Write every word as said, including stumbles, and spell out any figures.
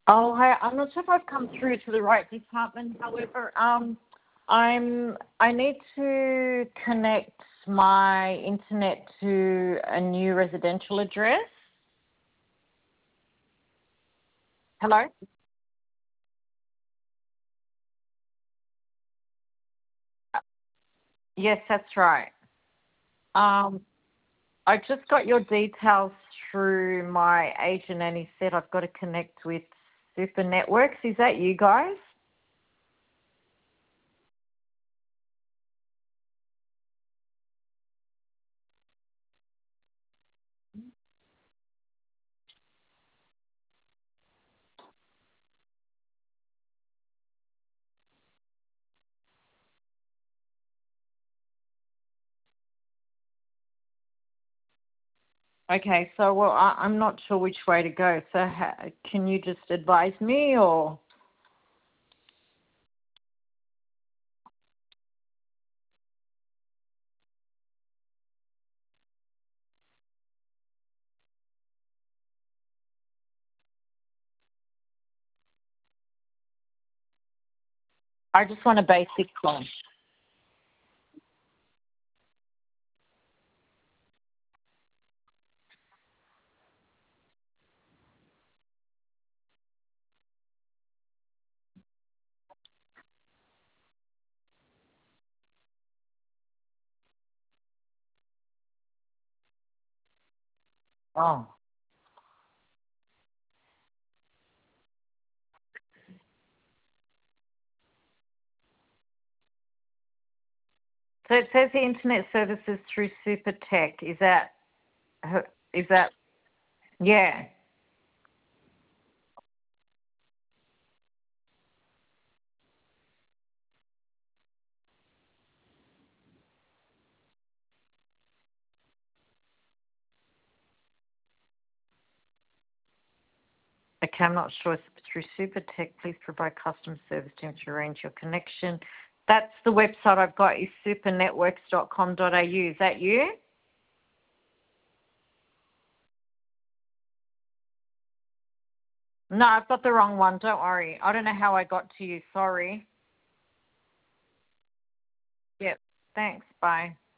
Oh, hi. I'm not sure if I've come through to the right department. However, um, I'm I need to connect my internet to a new residential address. Hello? Yes, that's right. Um, I just got your details through my agent, and he said I've got to connect with Super Networks. Is that you guys? Okay, so well, I, I'm not sure which way to go. So ha- can you just advise me, or? I just want a basic one. Oh. So it says the internet services through Super Tech. Is that, is that, yeah. Okay, I'm not sure. It's through Super Tech, please provide customer service team to arrange your connection. That's the website I've got is supernetworks dot com dot a u. Is that you? No, I've got the wrong one. Don't worry. I don't know how I got to you. Sorry. Yep. Thanks. Bye.